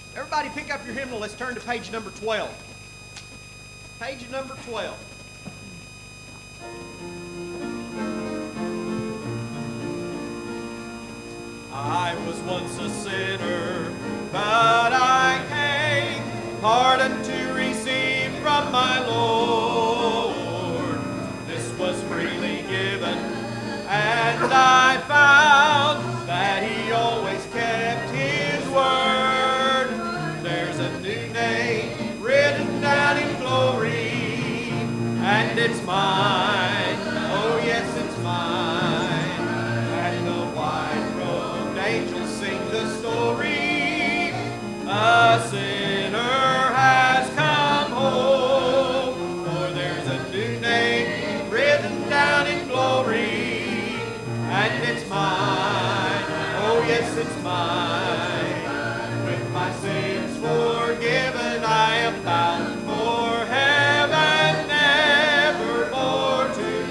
Everybody pick up your hymnal. Let's turn to page number 12. Page number 12. I was once a sinner, but I came, pardon to receive from my Lord. This was freely given, and I found that He always kept His word. There's a new name written down in glory, and it's mine. Oh yes, it's mine. And the white-robed angels sing the story. A sinner has come home, for there's a new name written down in glory, and it's mine. Oh yes, it's mine. With my sins forgiven, I am bound for heaven, nevermore to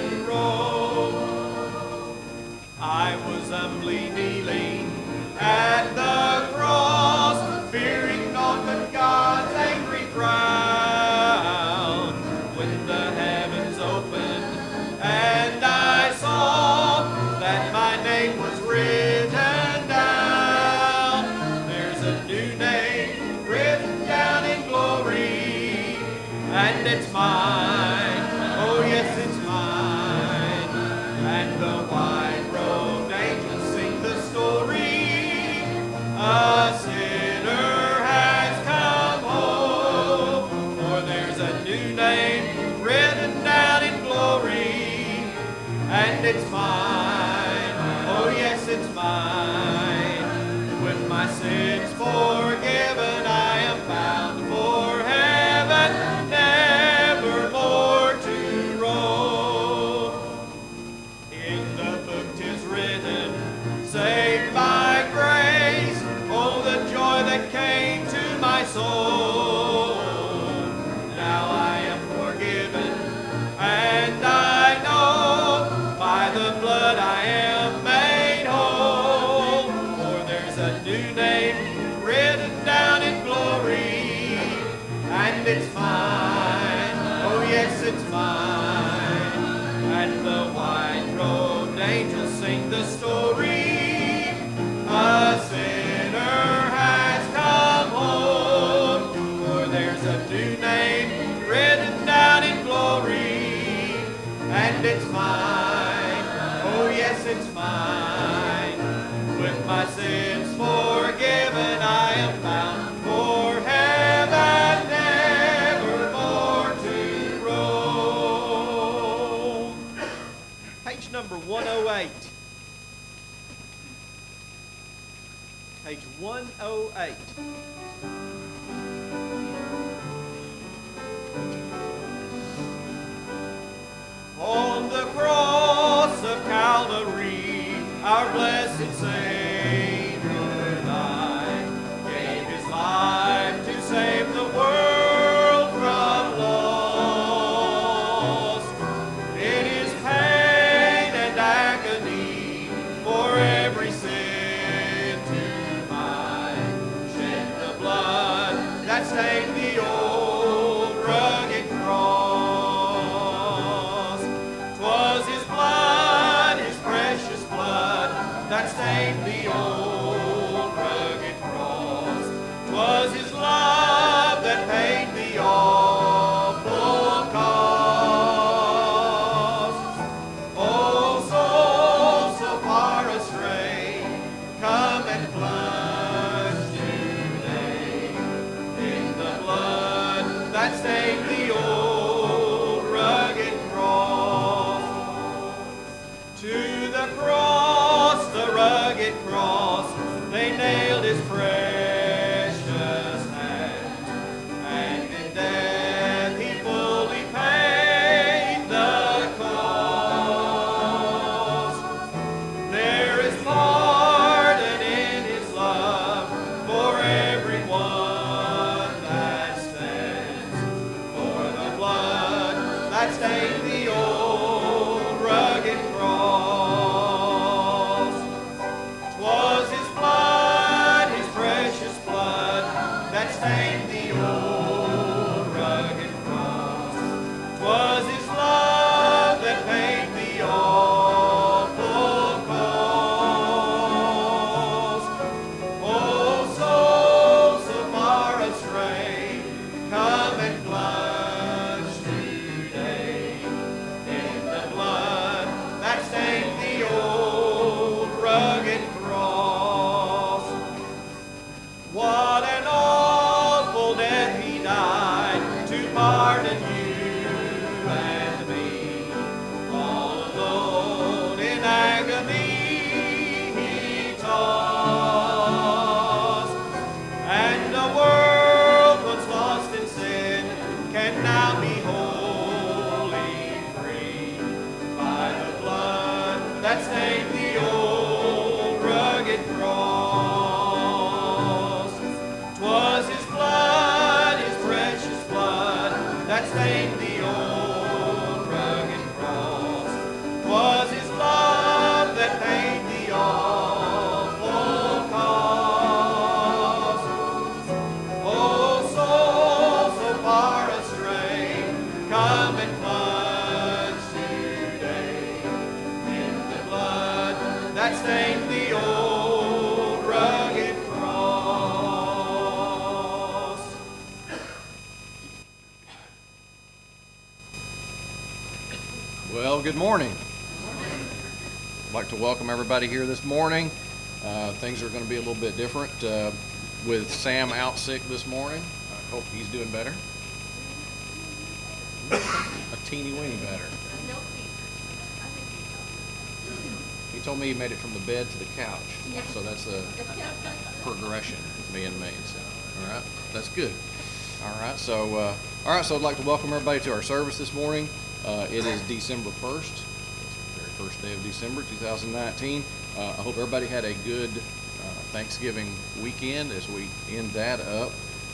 roam. I was humbly kneeling at the cross, fearing naught but God's angry frown, when the heavens opened and I saw that my name was written down. There's a new name written down in glory, and it's mine. Oh yes, it's mine. And the white-robed angels sing the story. A sinner has come home, for there's a new name written down in glory, and it's mine. Oh yes, it's mine. With my sins forgiven, I am bound for heaven, nevermore to roam. In the book 'tis written, saved by grace. Oh, the joy that came to my soul. Now I am forgiven, and I know by the blood I am made whole. For there's a new name written down in glory, and it's mine. Oh yes, it's mine. And the white-robed angels sing the story. A sinner has come home, for there's a new name written down in glory, and it's mine. Oh yes, it's mine. With my sins forgiven, I am bound for heaven, nevermore to roam. Page number 108. Page 108. On the cross of Calvary, our blessed Savior died, gave His life to save the world from loss. In His pain and agony, for every sin to mine, shed the blood that stained the old rugged cross. 'Twas His blood, His precious blood, that stained the old rugged cross. 'Twas His love that paid the awful cost. Oh, soul so far astray, come and plunge today in the blood that stained the old rugged cross. To the cross, the rugged cross, they nailed His precious hands, and in death He fully paid the cost. There is pardon in His love for everyone that stands, for the blood that stained the old rugged cross. 'Twas His blood, His precious blood, that stained the old rugged cross. 'Twas his love that paid the awful cost. Oh, soul so far astray, come and plunge today in the blood that stained the old rugged cross. What an awful death he died to pardon you and me. All alone in agony he tossed, and a world once lost in sin can now be wholly free by the blood that stained the old rugged cross. 'Twas his blood, his precious blood, that stained the old rugged cross. 'Twas his love that paid the awful cost. Oh, soul so far astray, come and plunge today in the blood that stained the old rugged cross. Well, good morning. I'd like to welcome everybody here this morning. Things are going to be a little bit different with Sam out sick this morning. I hope he's doing better. A teeny weeny better. He told me he made it from the bed to the couch, so that's a progression being made. So, all right, that's good. All right, so I'd like to welcome everybody to our service this morning. It is December 1st, the very first day of December 2019. I hope everybody had a good Thanksgiving weekend as we end that up.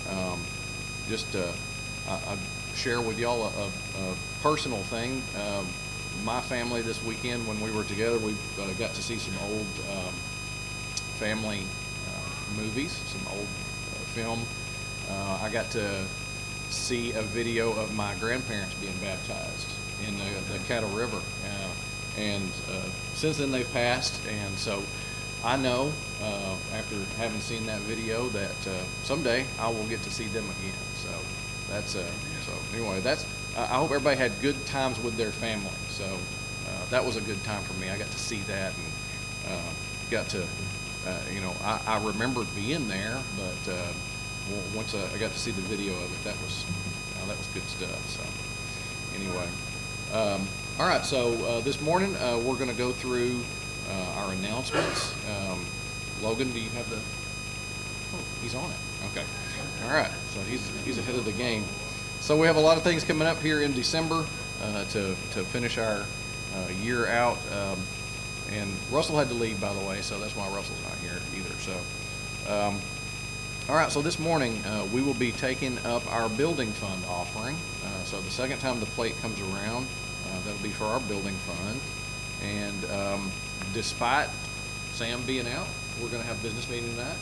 I share with y'all a personal thing. My family this weekend, when we were together, we got to see some old family movies, some old film. I got to see a video of my grandparents being baptized in the Cattle River, and since then they've passed, and so I know after having seen that video that someday I will get to see them again. So that's anyway, I hope everybody had good times with their family. So that was a good time for me. I got to see that and got to I remembered being there, but once I got to see the video of it, that was good stuff. So anyway, all right. So this morning we're going to go through our announcements. Logan, do you have the? Oh, he's on it. Okay. All right. So he's ahead of the game. So we have a lot of things coming up here in December to finish our year out. And Russell had to leave, by the way, so that's why Russell's not here either. So. All right, so this morning we will be taking up our building fund offering. So the second time the plate comes around, that'll be for our building fund. And despite Sam being out, we're going to have business meeting tonight.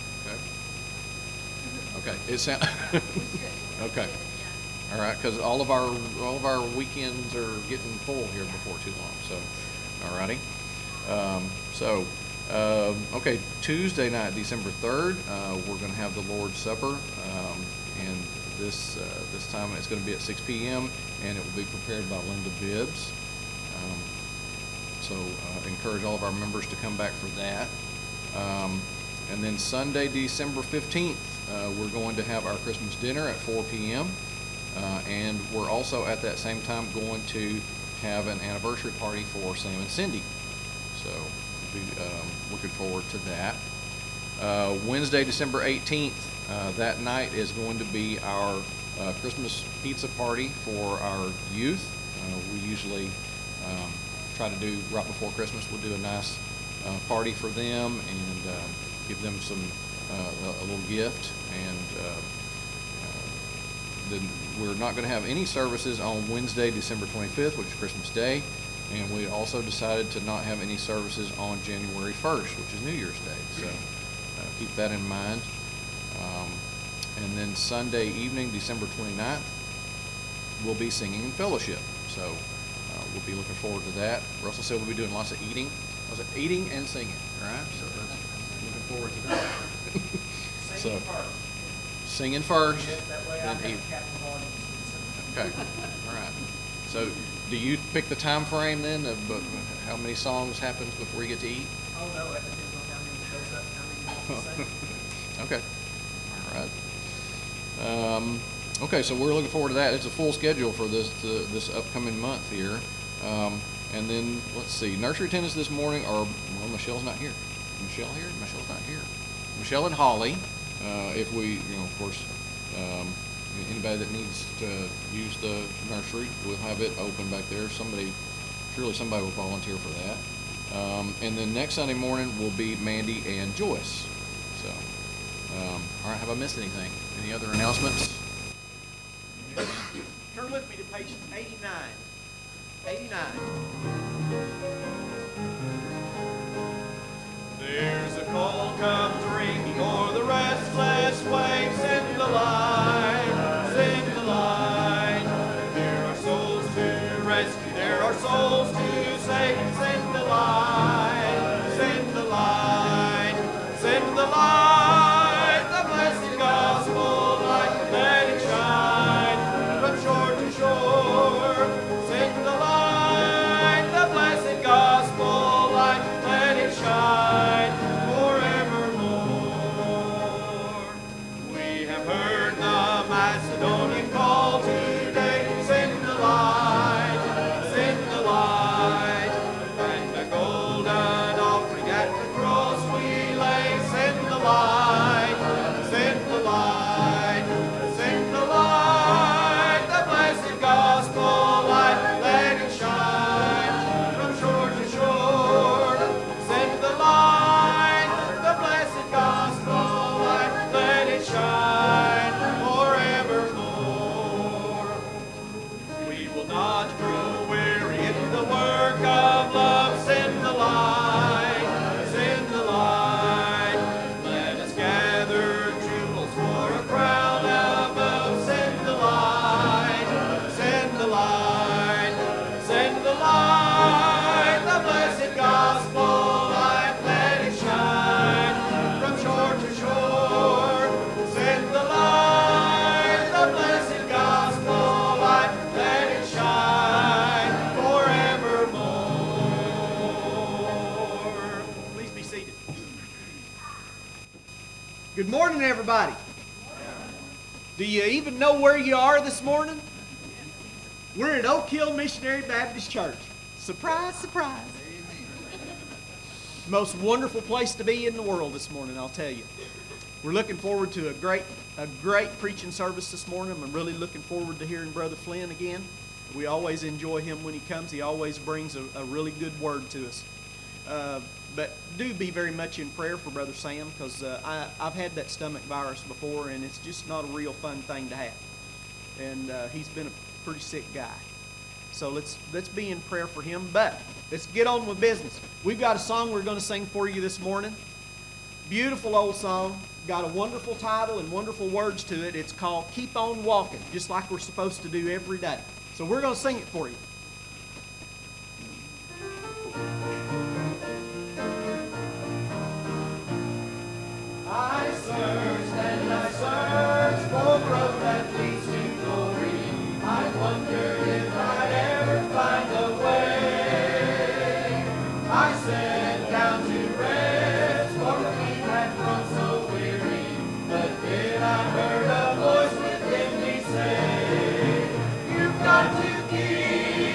Okay. It sounds okay. All right, because all of our weekends are getting full here before too long. So, all righty. Okay, Tuesday night, December 3rd, we're going to have the Lord's Supper, and this time it's going to be at 6 p.m., and it will be prepared by Linda Bibbs. So encourage all of our members to come back for that. And then Sunday, December 15th, we're going to have our Christmas dinner at 4 p.m., and we're also at that same time going to have an anniversary party for Sam and Cindy. So be looking forward to that. Wednesday, December 18th, that night is going to be our Christmas pizza party for our youth. We usually try to do right before Christmas. We'll do a nice party for them and give them a little gift. And then we're not going to have any services on Wednesday, December 25th, which is Christmas Day. And we also decided to not have any services on January 1st, which is New Year's Day. So keep that in mind. then Sunday evening, December 29th, we'll be singing in fellowship. So we'll be looking forward to that. Russell said we'll be doing lots of eating. Was it eating and singing, right? So that's looking forward to that. So singing first, then eating. Okay, all right. So do you pick the time frame then of how many songs happens before you get to eat? Oh, no, it depends on how many shows up, how many minutes to sing. Okay, all right. Okay, so we're looking forward to that. It's a full schedule for this upcoming month here. And then, let's see, nursery attendance this morning well, Michelle's not here. Michelle here? Michelle's not here. Michelle and Holly, if we, of course, anybody that needs to use the nursery, we'll have it open back there. Surely somebody will volunteer for that. And then next Sunday morning will be Mandy and Joyce. So, all right, have I missed anything? Any other announcements? Turn with me to page 89. 89. There's a call comes ringing o'er the restless waves. Send the line, send the line. There are souls to rescue, there are souls to save. Send the line, send the line, send the light. The blessed gospel light, let it shine from shore to shore. Send the light, the blessed gospel light, let it shine forevermore. We have heard the Macedonian call today. Send the light, send the light, and the golden offering at the cross we lay. Send the light, send the light, send the light, the blessed gospel light, let it shine from shore to shore. Send the light, the blessed gospel light, let it shine forevermore. We will not grow weary in the work of love. Send the light, send the light. Let us gather jewels for a crown above. Send the light, send the light, send the light. The blessed gospel light, let it shine from shore to shore. Send the light, the blessed gospel light, let it shine forevermore. Please be seated. Good morning, everybody. Do you even know where you are this morning? We're at Oak Hill Missionary Baptist Church. Surprise, surprise. Most wonderful place to be in the world this morning, I'll tell you. We're looking forward to a great preaching service this morning. I'm really looking forward to hearing Brother Flynn again. We always enjoy him when he comes. He always brings a really good word to us. But do be very much in prayer for Brother Sam, because I've had that stomach virus before, and it's just not a real fun thing to have. And he's been a pretty sick guy. So let's be in prayer for him. But let's get on with business. We've got a song we're going to sing for you this morning. Beautiful old song. Got a wonderful title and wonderful words to it. It's called Keep On Walking, just like we're supposed to do every day. So we're going to sing it for you. I searched and I searched for growth that leads to glory. I wondered if I'd ever find a way. I sat down to rest, for my feet had grown so weary. But then I heard a voice within me say, you've got to keep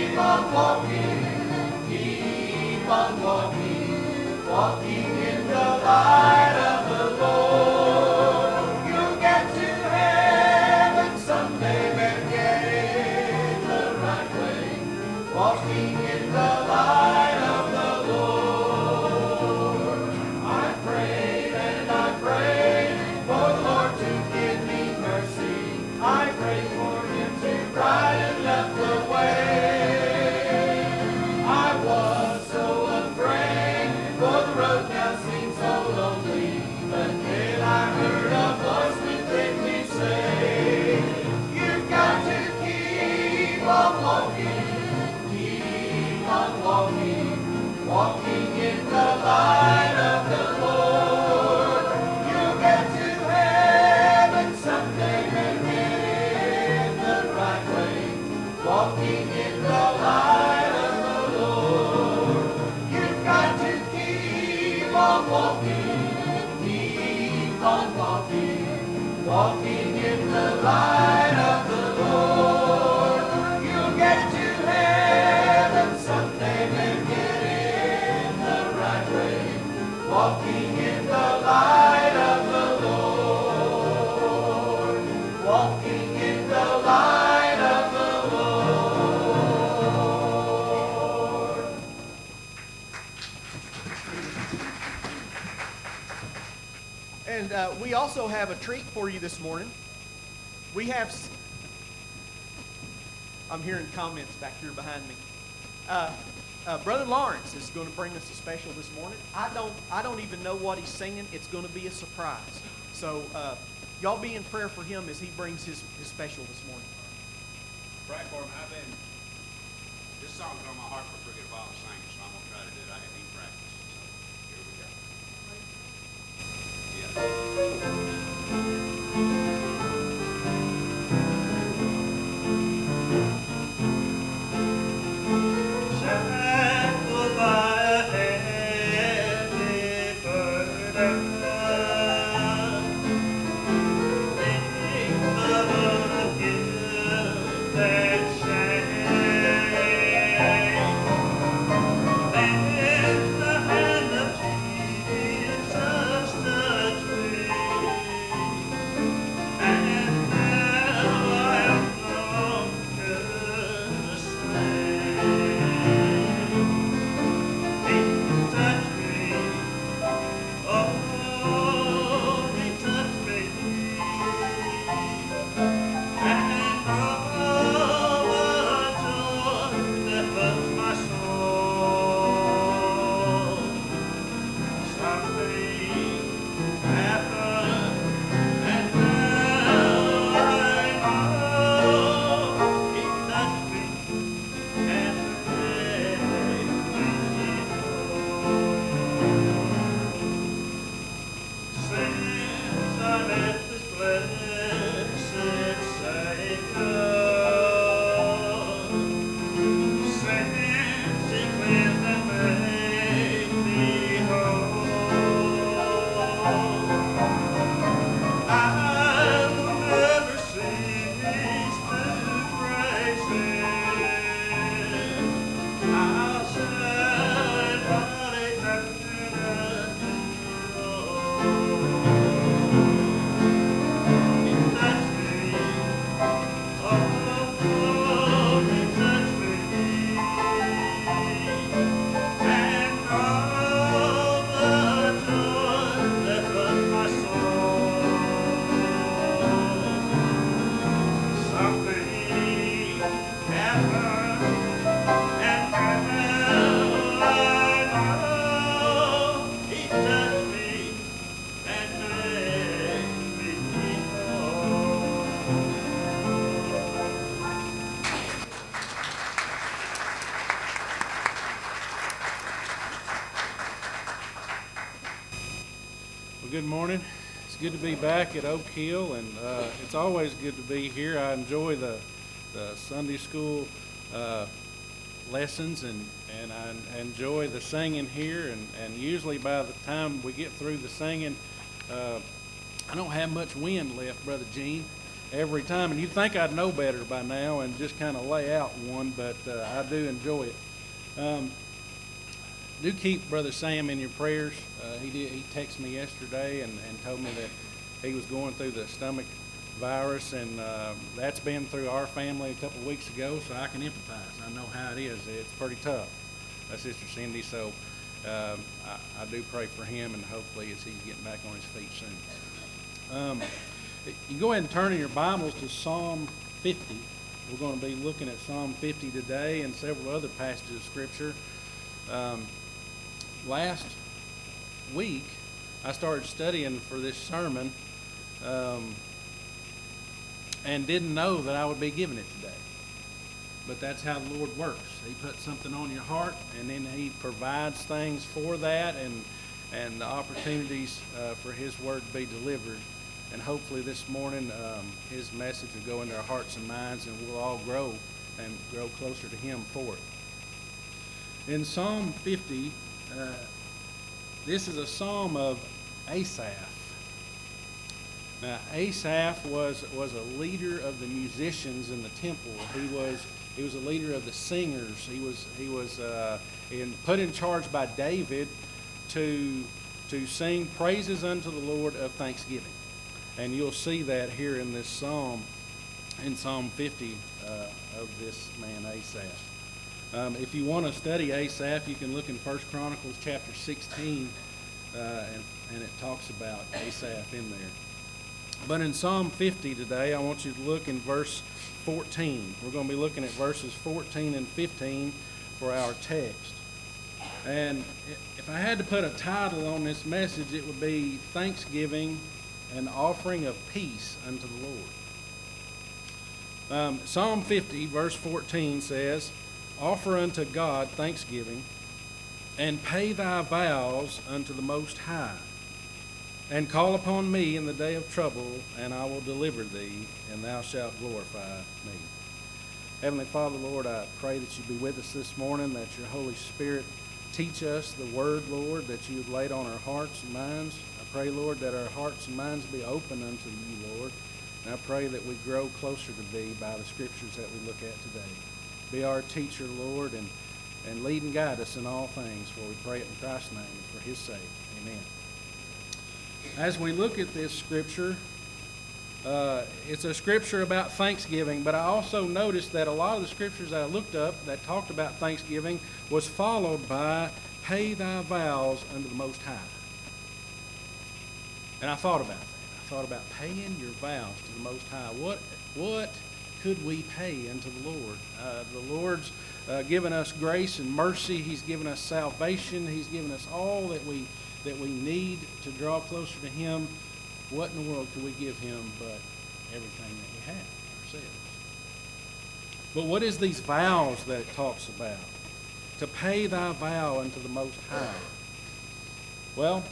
walking in the light of the Lord. You'll get to heaven someday and get in the right way, walking in the light of the Lord, walking in the light of the Lord. And we also have a treat for you this morning. We have, I'm hearing comments back here behind me. Brother Lawrence is going to bring us a special this morning. I don't even know what he's singing. It's going to be a surprise. So y'all be in prayer for him as he brings his special this morning. Pray for him. This song's on my heart for a while to sing, so I'm going to try to do it. I haven't even practiced. So here we go. Yeah. Good morning. It's good to be back at Oak Hill, and it's always good to be here. I enjoy the Sunday school lessons, and I enjoy the singing here, and usually by the time we get through the singing, I don't have much wind left, Brother Gene, every time, and you'd think I'd know better by now and just kind of lay out one, but I do enjoy it. Do keep Brother Sam in your prayers. He texted me yesterday and told me that he was going through the stomach virus, and that's been through our family a couple of weeks ago, so I can empathize. I know how it is. It's pretty tough, Sister Cindy, so I do pray for him, and hopefully as he's getting back on his feet soon. You can go ahead and turn in your Bibles to Psalm 50. We're going to be looking at Psalm 50 today and several other passages of Scripture. Last week, I started studying for this sermon and didn't know that I would be giving it today. But that's how the Lord works. He puts something on your heart, and then He provides things for that and the opportunities for His Word to be delivered. And hopefully this morning, His message will go into our hearts and minds, and we'll all grow and grow closer to Him for it. In Psalm 50, this is a psalm of Asaph. Now, Asaph was a leader of the musicians in the temple. He was a leader of the singers. He was put in charge by David to sing praises unto the Lord of thanksgiving. And you'll see that here in this psalm, in Psalm 50 of this man Asaph. If you want to study Asaph, you can look in 1 Chronicles chapter 16, and it talks about Asaph in there. But in Psalm 50 today, I want you to look in verse 14. We're going to be looking at verses 14 and 15 for our text. And if I had to put a title on this message, it would be Thanksgiving, an Offering of Peace unto the Lord. Psalm 50, verse 14 says, Offer unto God thanksgiving, and pay thy vows unto the Most High. And call upon me in the day of trouble, and I will deliver thee, and thou shalt glorify me. Heavenly Father, Lord, I pray that you be with us this morning, that your Holy Spirit teach us the word, Lord, that you have laid on our hearts and minds. I pray, Lord, that our hearts and minds be open unto you, Lord. And I pray that we grow closer to thee by the scriptures that we look at today. Be our teacher, Lord, and lead and guide us in all things, for we pray it in Christ's name and for his sake. Amen. As we look at this scripture, it's a scripture about Thanksgiving, but I also noticed that a lot of the scriptures that I looked up that talked about Thanksgiving was followed by pay thy vows unto the Most High. And I thought about that. I thought about paying your vows to the Most High. What could we pay unto the Lord? The Lord's given us grace and mercy. He's given us salvation. He's given us all that we need to draw closer to him. What in the world could we give him but everything that we have ourselves? But what is these vows that it talks about? To pay thy vow unto the Most High. Well,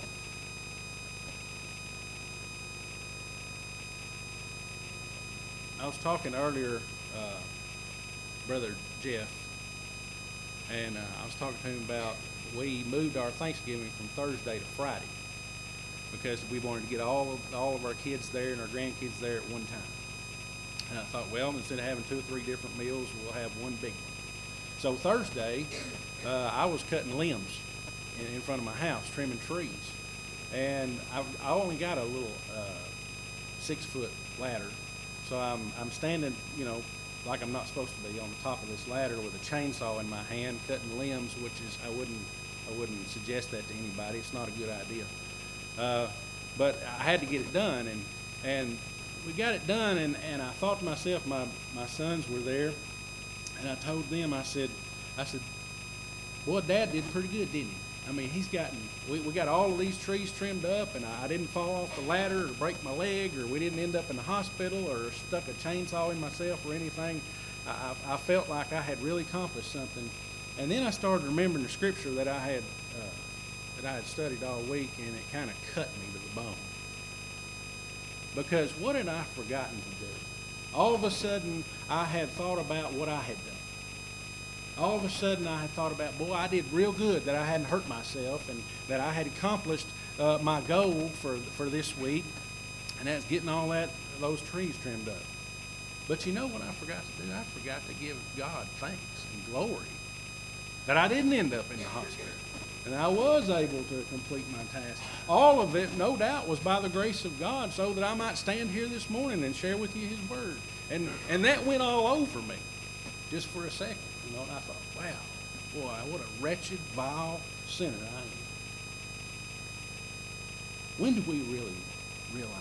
I was talking earlier, Brother Jeff, and I was talking to him about we moved our Thanksgiving from Thursday to Friday because we wanted to get all of our kids there and our grandkids there at one time. And I thought, well, instead of having 2 or 3 different meals, we'll have one big one. So Thursday, I was cutting limbs in front of my house, trimming trees. And I only got a little 6-foot ladder. So I'm standing, like I'm not supposed to be, on the top of this ladder with a chainsaw in my hand, cutting limbs, which is, I wouldn't suggest that to anybody. It's not a good idea. But I had to get it done, and we got it done, and I thought to myself, my sons were there, and I told them, I said, boy, Dad did pretty good, didn't he? I mean, we got all of these trees trimmed up, and I didn't fall off the ladder or break my leg, or we didn't end up in the hospital or stuck a chainsaw in myself or anything. I felt like I had really accomplished something. And then I started remembering the scripture that I had studied all week, and it kind of cut me to the bone. Because what had I forgotten to do? All of a sudden, I had thought about what I had done. All of a sudden, I had thought about, boy, I did real good that I hadn't hurt myself and that I had accomplished my goal for this week, and that's getting all those trees trimmed up. But you know what I forgot to do? I forgot to give God thanks and glory that I didn't end up in the hospital, and I was able to complete my task. All of it, no doubt, was by the grace of God, so that I might stand here this morning and share with you his word. And that went all over me just for a second. And I thought, wow, boy, what a wretched, vile sinner I am. When do we really realize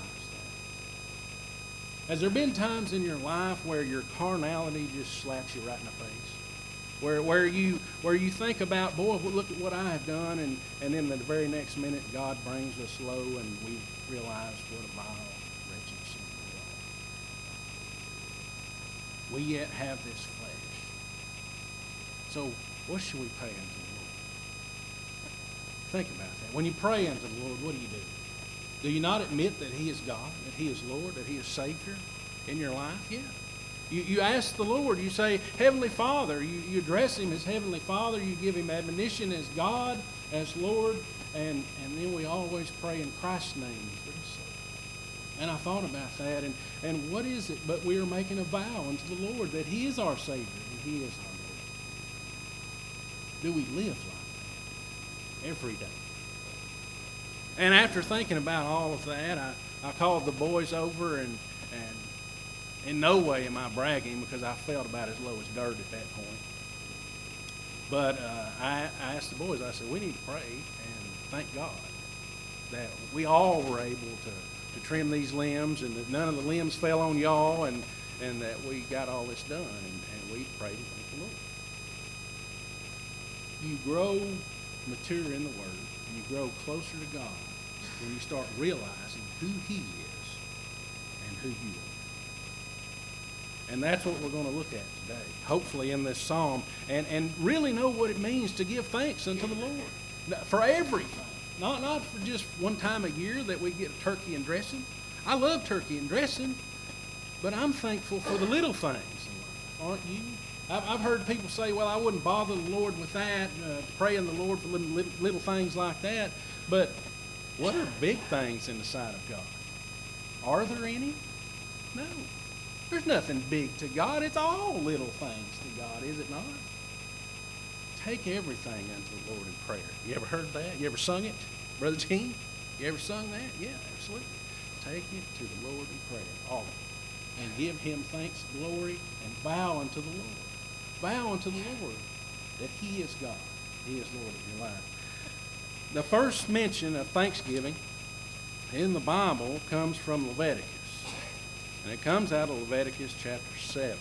that? Has there been times in your life where your carnality just slaps you right in the face? Where you think about, boy, look at what I have done, and then the very next minute God brings us low and we realize what a vile, wretched sinner we are. We yet have this flesh. So what should we pray unto the Lord? Think about that. When you pray unto the Lord, what do? Do you not admit that he is God, that he is Lord, that he is Savior in your life? Yeah. You ask the Lord, you say, Heavenly Father. You address him as Heavenly Father. You give him admonition as God, as Lord. And then we always pray in Christ's name for his sake. And I thought about that, and what is it but we are making a vow unto the Lord that He is our Savior and He is our Lord. Do we live like that every day? And after thinking about all of that, I called the boys over, and in no way am I bragging, because I felt about as low as dirt at that point. But I asked the boys, I said, we need to pray and thank God that we all were able to trim these limbs, and that none of the limbs fell on y'all, and that we got all this done, and we prayed and thanked the Lord. You grow mature in the Word, and you grow closer to God when you start realizing who He is and who you are. And that's what we're going to look at today, hopefully in this psalm, and really know what it means to give thanks unto the Lord for everything. Not for just one time a year that we get a turkey and dressing. I love turkey and dressing, but I'm thankful for the little things in life, aren't you? I've heard people say, well, I wouldn't bother the Lord with that, praying the Lord for little things like that. But what are big things in the sight of God? Are there any? No. There's nothing big to God. It's all little things to God, is it not? Take everything unto the Lord in prayer. You ever heard that? You ever sung it? Brother Gene, you ever sung that? Yeah, absolutely. Take it to the Lord in prayer, all of it, and give Him thanks, glory, and bow unto the Lord. Bow unto the Lord that He is God. He is Lord of your life. The first mention of thanksgiving in the Bible comes from Leviticus. And it comes out of Leviticus chapter 7.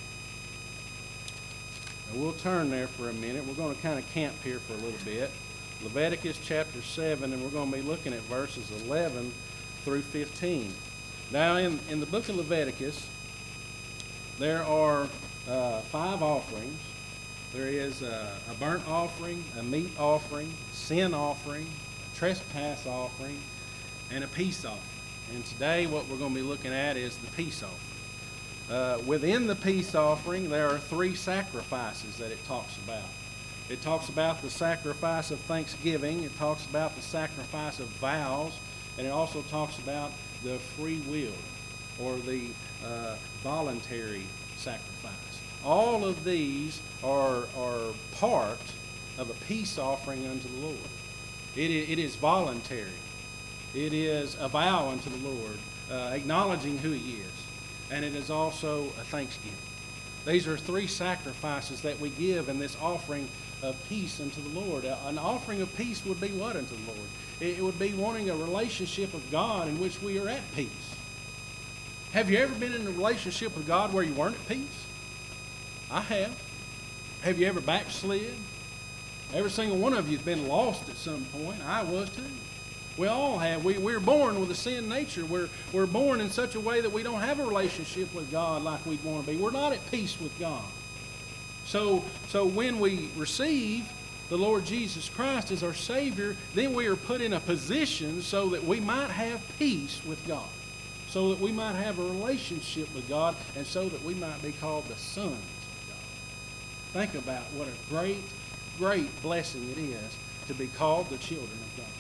Now we'll turn there for a minute. We're going to kind of camp here for a little bit. Leviticus chapter 7, and we're going to be looking at verses 11 through 15. Now in the book of Leviticus, there are 5 offerings. There is a burnt offering, a meat offering, sin offering, a trespass offering, and a peace offering. And today what we're going to be looking at is the peace offering. Within the peace offering, there are 3 sacrifices that it talks about. It talks about the sacrifice of thanksgiving. It talks about the sacrifice of vows. And it also talks about the free will, or the voluntary sacrifice. All of these are part of a peace offering unto the Lord. It is voluntary. It is a vow unto the Lord, acknowledging who He is. And it is also a thanksgiving. These are 3 sacrifices that we give in this offering of peace unto the Lord. An offering of peace would be what unto the Lord? It would be wanting a relationship with God in which we are at peace. Have you ever been in a relationship with God where you weren't at peace? I have. Have you ever backslid? Every single one of you has been lost at some point. I was too. We all have. We're born with a sin nature. We're born in such a way that we don't have a relationship with God like we'd want to be. We're not at peace with God. So when we receive the Lord Jesus Christ as our Savior, then we are put in a position so that we might have peace with God, so that we might have a relationship with God, and so that we might be called the sons of God. Think about what a great, great blessing it is to be called the children of God.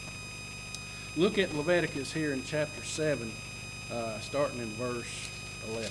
Look at Leviticus here in chapter 7, starting in verse 11.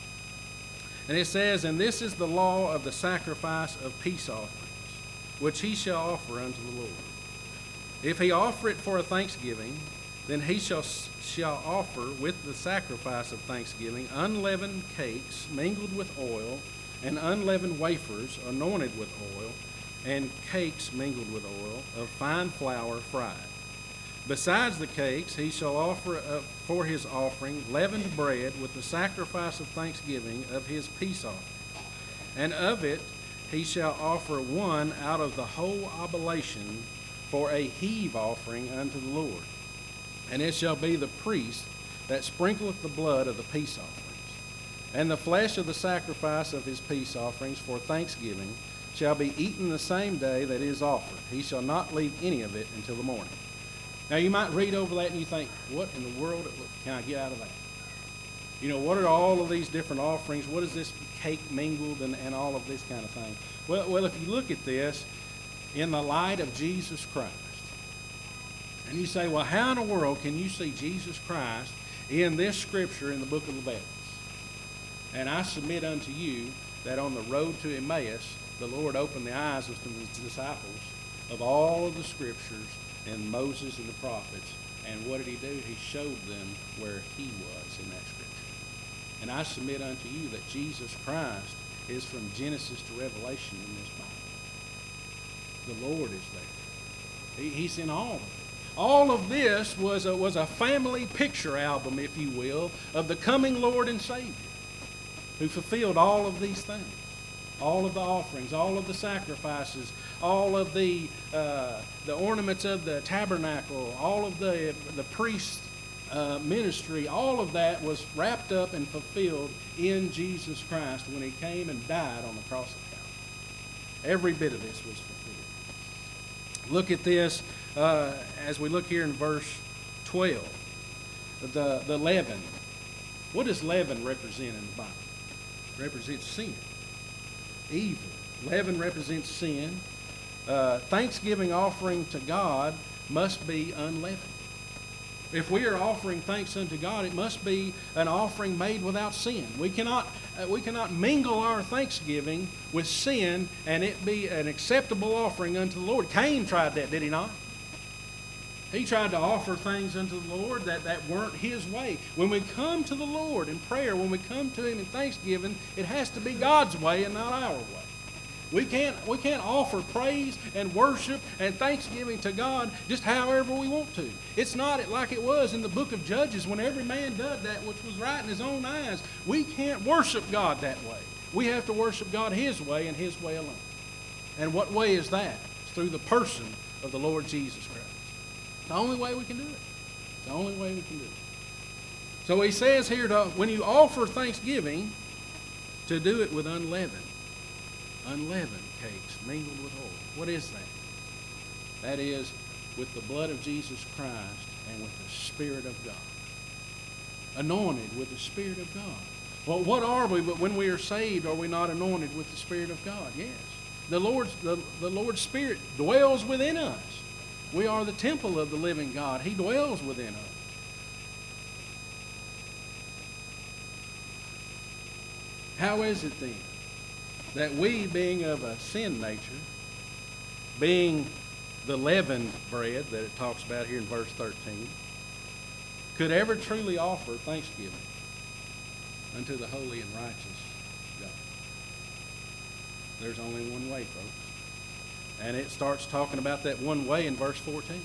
And it says, "And this is the law of the sacrifice of peace offerings, which he shall offer unto the Lord. If he offer it for a thanksgiving, then he shall offer with the sacrifice of thanksgiving unleavened cakes mingled with oil, and unleavened wafers anointed with oil, and cakes mingled with oil of fine flour fried. Besides the cakes, he shall offer for his offering leavened bread with the sacrifice of thanksgiving of his peace offering. And of it he shall offer one out of the whole oblation for a heave offering unto the Lord. And it shall be the priest that sprinkleth the blood of the peace offerings. And the flesh of the sacrifice of his peace offerings for thanksgiving shall be eaten the same day that it is offered. He shall not leave any of it until the morning." Now you might read over that and you think, what in the world can I get out of that? You know, what are all of these different offerings? What is this cake mingled and all of this kind of thing? Well, if you look at this in the light of Jesus Christ, and you say, well, how in the world can you see Jesus Christ in this scripture in the book of Leviticus. And I submit unto you that on the road to Emmaus, the Lord opened the eyes of the disciples of all of the scriptures and Moses and the prophets. And what did he do? He showed them where he was in that scripture. And I submit unto you that Jesus Christ is from Genesis to Revelation in this Bible. The Lord is there. He's in all of it. All of this was a family picture album, if you will, of the coming Lord and Savior, who fulfilled all of these things. All of the offerings, all of the sacrifices, all of the ornaments of the tabernacle, all of the priest's ministry, all of that was wrapped up and fulfilled in Jesus Christ when he came and died on the cross of Calvary. Every bit of this was fulfilled. Look at this as we look here in verse 12. The leaven. What does leaven represent in the Bible? It represents sin. Evil. Leaven represents sin. Thanksgiving offering to God must be unleavened. If we are offering thanks unto God, it must be an offering made without sin. We cannot mingle our thanksgiving with sin and it be an acceptable offering unto the Lord. Cain tried that, did he not? He tried to offer things unto the Lord that weren't his way. When we come to the Lord in prayer, when we come to him in thanksgiving, it has to be God's way and not our way. We can't offer praise and worship and thanksgiving to God just however we want to. It's not like it was in the book of Judges when every man did that which was right in his own eyes. We can't worship God that way. We have to worship God his way and his way alone. And what way is that? It's through the person of the Lord Jesus Christ. It's the only way we can do it. It's the only way we can do it. So he says here, when you offer thanksgiving, to do it with unleavened cakes mingled with oil. What is that? That is with the blood of Jesus Christ and with the Spirit of God. Anointed with the Spirit of God. Well, what are we? But when we are saved, are we not anointed with the Spirit of God? Yes. The Lord's Spirit dwells within us. We are the temple of the living God. He dwells within us. How is it then that we, being of a sin nature, being the leavened bread that it talks about here in verse 13, could ever truly offer thanksgiving unto the holy and righteous God? There's only one way, folks. And it starts talking about that one way in verse 14.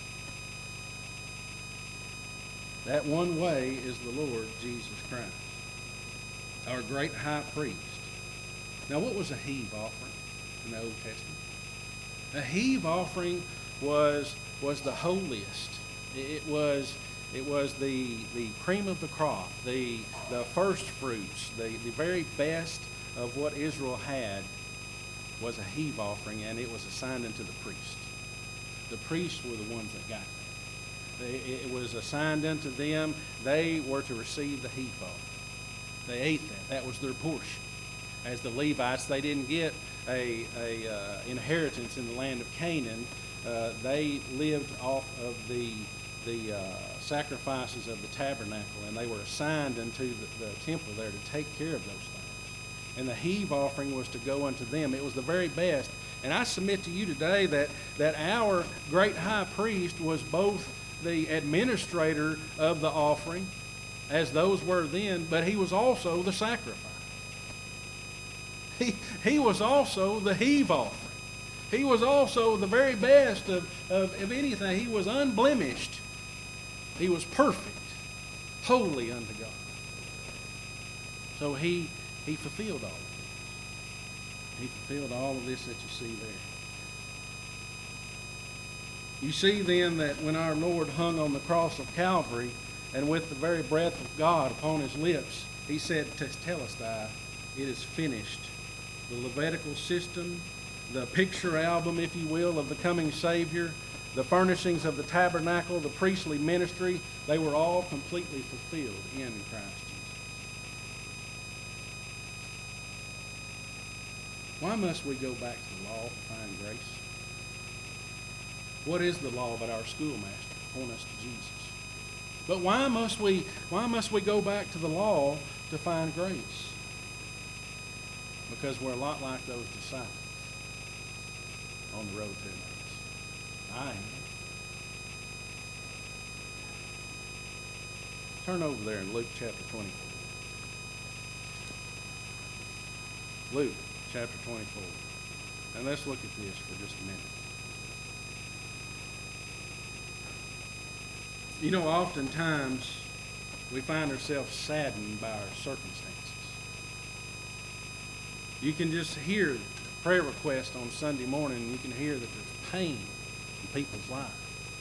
That one way is the Lord Jesus Christ, our great high priest. Now, what was a heave offering in the Old Testament? A heave offering was the holiest. It was the cream of the crop, the first fruits, the very best of what Israel had was a heave offering, and it was assigned unto the priest. The priests were the ones that got that. It was assigned unto them. They were to receive the heave offering. They ate that. That was their portion. As the Levites, they didn't get a inheritance in the land of Canaan. They lived off of the sacrifices of the tabernacle, and they were assigned unto the temple there to take care of those things. And the heave offering was to go unto them. It was the very best. And I submit to you today that our great high priest was both the administrator of the offering, as those were then, but he was also the sacrifice. He was also the heave offering. He was also the very best of anything. He was unblemished. He was perfect, holy unto God. So he fulfilled all of this. He fulfilled all of this that you see there. You see then that when our Lord hung on the cross of Calvary, and with the very breath of God upon his lips, he said, "Tetelestai, it is finished." The Levitical system, the picture album, if you will, of the coming Savior, the furnishings of the tabernacle, the priestly ministry, they were all completely fulfilled in Christ Jesus. Why must we go back to the law to find grace? What is the law but our schoolmaster? Point us to Jesus. But why must we go back to the law to find grace? Because we're a lot like those disciples on the road to Emmaus. I am. Turn over there in Luke chapter 24. Luke chapter 24. And let's look at this for just a minute. You know, oftentimes we find ourselves saddened by our circumstances. You can just hear prayer requests on Sunday morning, and you can hear that there's pain in people's lives.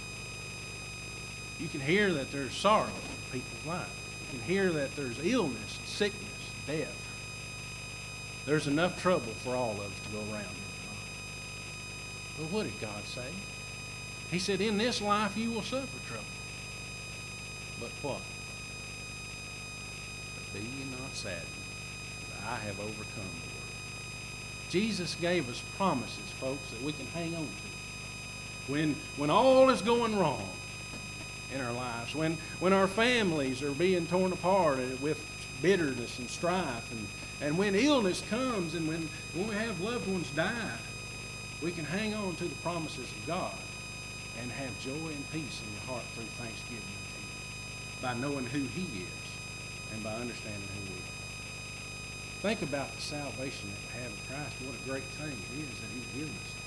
You can hear that there's sorrow in people's lives. You can hear that there's illness, sickness, death. There's enough trouble for all of us to go around in life. But what did God say? He said, in this life you will suffer trouble. But what? But be ye not saddened, for I have overcome the world. Jesus gave us promises, folks, that we can hang on to. When all is going wrong in our lives, when our families are being torn apart with bitterness and strife, and when illness comes, and when we have loved ones die, we can hang on to the promises of God and have joy and peace in your heart through thanksgiving unto Him, by knowing who He is and by understanding who we are. Think about the salvation that we have in Christ. What a great thing it is that He healed us.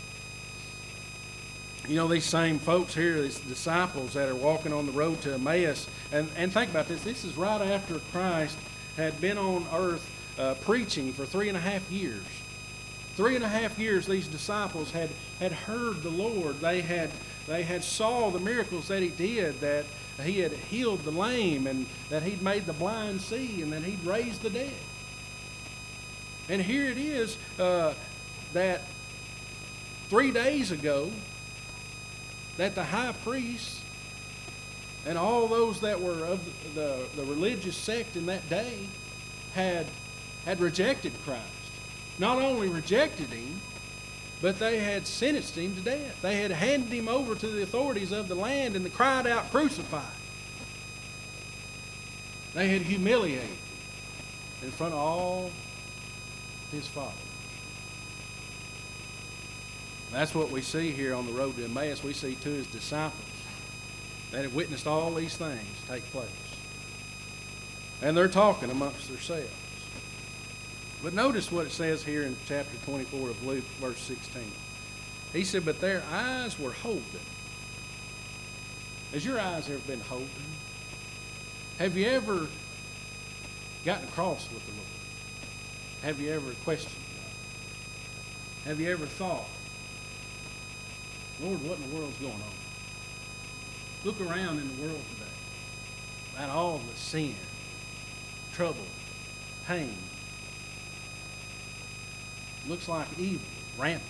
You know, these same folks here, these disciples that are walking on the road to Emmaus, and think about this. This is right after Christ had been on earth preaching for 3.5 years. 3.5 years these disciples had heard the Lord. They had saw the miracles that He did, that He had healed the lame, and that He'd made the blind see, and that He'd raised the dead. And here it is that 3 days ago, that the high priest and all those that were of the religious sect in that day had rejected Christ. Not only rejected Him, but they had sentenced Him to death. They had handed Him over to the authorities of the land and cried out, "Crucify." They had humiliated Him in front of all His followers. That's what we see here on the road to Emmaus. We see two of His disciples that have witnessed all these things take place. And they're talking amongst themselves. But notice what it says here in chapter 24 of Luke, verse 16. He said, but their eyes were holden. Has your eyes ever been holden? Have you ever gotten cross with the Lord? Have you ever questioned God? Have you ever thought, Lord, what in the world's going on? Look around in the world today at all the sin, trouble, pain. Looks like evil, rampant,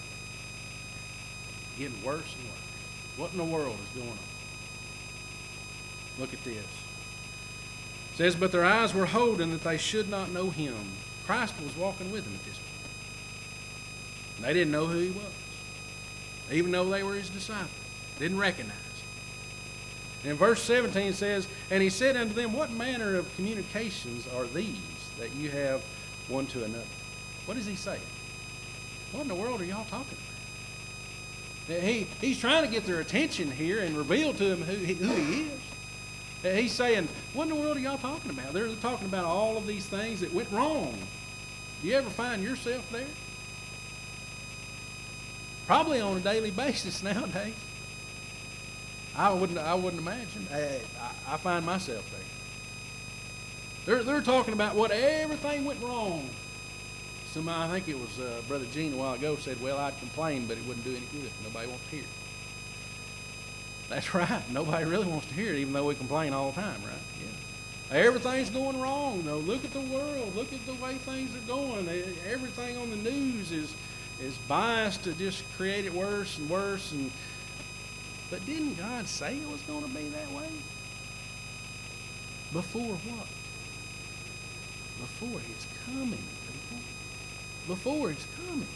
getting worse and worse. What in the world is going on? Look at this. It says, but their eyes were holden that they should not know Him. Christ was walking with them at this point. And they didn't know who He was, even though they were His disciples. Didn't recognize Him. And in verse 17 it says, and He said unto them, what manner of communications are these that you have one to another? What is He saying? What in the world are y'all talking about? He's trying to get their attention here and reveal to them who He is. He's saying, what in the world are y'all talking about? They're talking about all of these things that went wrong. Do you ever find yourself there? Probably on a daily basis nowadays. I wouldn't imagine. I find myself there. They're talking about what everything went wrong. Somebody, I think it was Brother Gene a while ago, said, well, I'd complain, but it wouldn't do any good. Nobody wants to hear it. That's right. Nobody really wants to hear it, even though we complain all the time, right? Yeah. Everything's going wrong, though. Look at the world. Look at the way things are going. Everything on the news is biased to just create it worse and worse. But didn't God say it was going to be that way? Before what? Before His coming, people. Before His coming.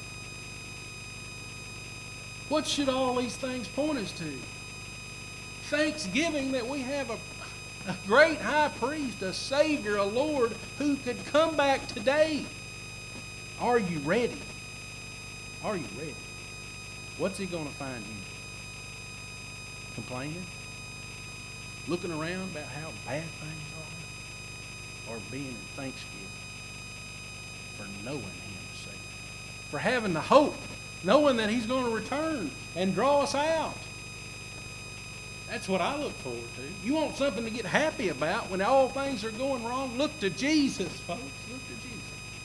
What should all these things point us to? thanksgiving that we have a great high priest, a Savior, a Lord who could come back today. Are you ready? Are you ready? What's he going to find you? Complaining? Looking around about how bad things are? Or being in thanksgiving for knowing him as Savior? For having the hope, knowing that he's going to return and draw us out. That's what I look forward to. You want something to get happy about when all things are going wrong? Look to Jesus, folks. Look to Jesus.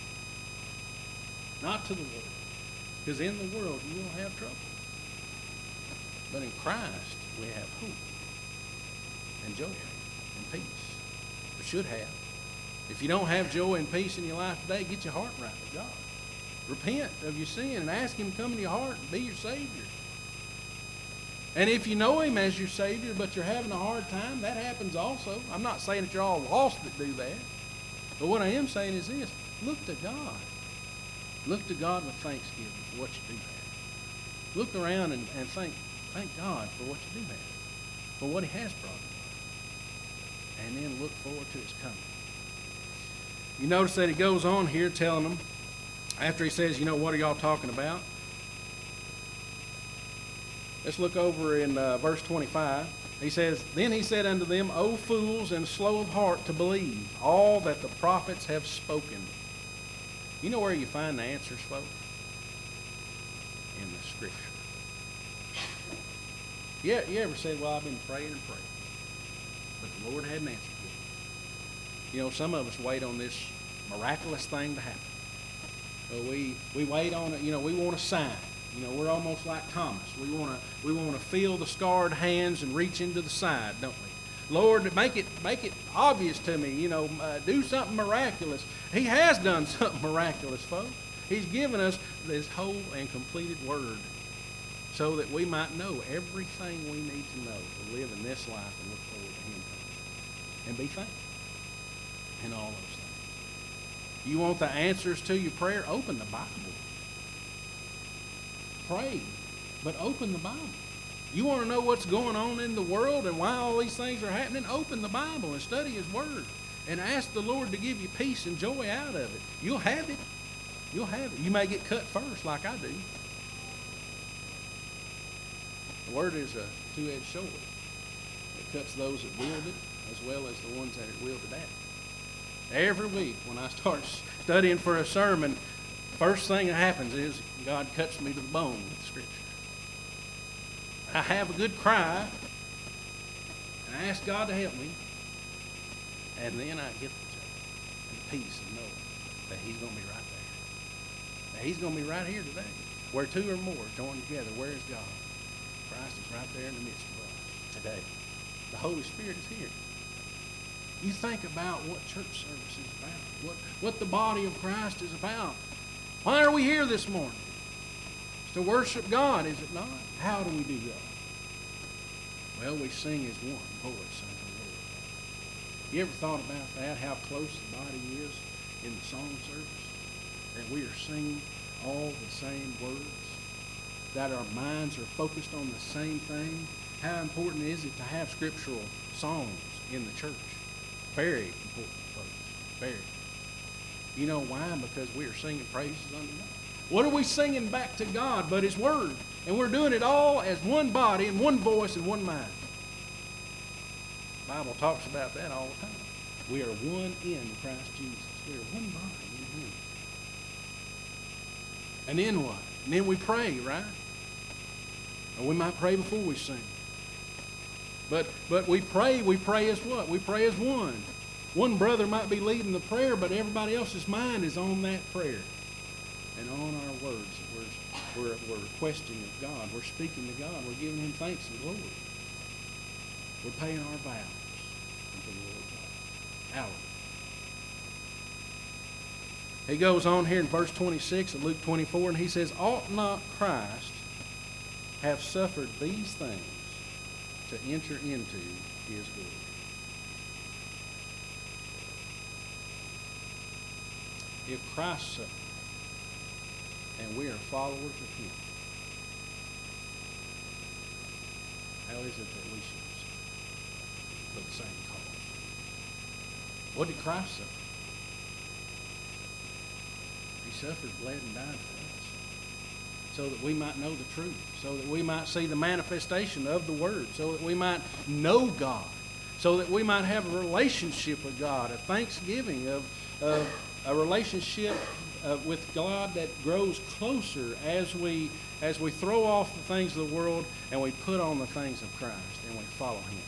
Not to the world. Because in the world you will have trouble. But in Christ we have hope and joy and peace. We should have. If you don't have joy and peace in your life today, get your heart right with God. Repent of your sin and ask him to come into your heart and be your Savior. And if you know him as your Savior, but you're having a hard time, that happens also. I'm not saying that you're all lost that do that. But what I am saying is this. Look to God. Look to God with thanksgiving for what you do have. Look around and thank God for what you do have. For what he has brought you. And then look forward to his coming. You notice that he goes on here telling them, after he says, what are y'all talking about? Let's look over in verse 25. He says, Then he said unto them, O fools and slow of heart to believe all that the prophets have spoken. You know where you find the answers, folks? In the Scripture. Yeah, you ever said, well, I've been praying and praying, but the Lord hadn't answered me. Some of us wait on this miraculous thing to happen. But we wait on it. We want a sign. We're almost like Thomas. We want to feel the scarred hands and reach into the side, don't we? Lord, make it obvious to me. Do something miraculous. He has done something miraculous, folks. He's given us this whole and completed word so that we might know everything we need to know to live in this life and look forward to him and be thankful in all those things. You want the answers to your prayer? Open the Bible. Pray, but open the Bible. You want to know what's going on in the world and why all these things are happening? Open the Bible and study his word and ask the Lord to give you peace and joy out of it. You'll have it. You'll have it. You may get cut first like I do. The word is a two-edged sword. It cuts those that wield it as well as the ones that are wielded at it. Every week when I start studying for a sermon, first thing that happens is God cuts me to the bone with the Scripture. I have a good cry, and I ask God to help me, and then I get the joy and the peace of knowing that he's going to be right there. That he's going to be right here today. Where two or more join together, where is God? Christ is right there in the midst of us today. The Holy Spirit is here. You think about what church service is about, what the body of Christ is about. Why are we here this morning? It's to worship God, is it not? How do we do that? Well, we sing as one voice unto the Lord. You ever thought about that, how close the body is in the song service? That we are singing all the same words? That our minds are focused on the same thing? How important is it to have scriptural songs in the church? Very important, folks. Very. You know why? Because we are singing praises unto God. What are we singing back to God but his word? And we're doing it all as one body and one voice and one mind. The Bible talks about that all the time. We are one in Christ Jesus. We are one body in him. And then what? And then we pray, right? Or we might pray before we sing. But we pray as what? We pray as one. One brother might be leading the prayer, but everybody else's mind is on that prayer and on our words that we're requesting of God. We're speaking to God. We're giving him thanks and glory. We're paying our vows unto the Lord God. Hallelujah. He goes on here in verse 26 of Luke 24, and he says, Ought not Christ have suffered these things to enter into his glory? If Christ suffered, and we are followers of him, how is it that we should suffer? for the same cause. What did Christ suffer? He suffered, bled, and died for us, so that we might know the truth, so that we might see the manifestation of the Word, so that we might know God, so that we might have a relationship with God, a thanksgiving of a relationship with God that grows closer as we throw off the things of the world and we put on the things of Christ and we follow Him.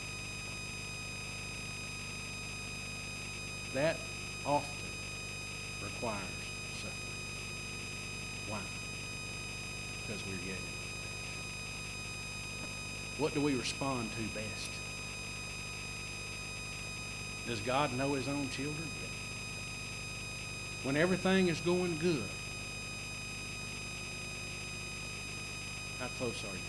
That often requires suffering. Why? Because we're yet in the flesh. What do we respond to best? Does God know His own children? When everything is going good, how close are you?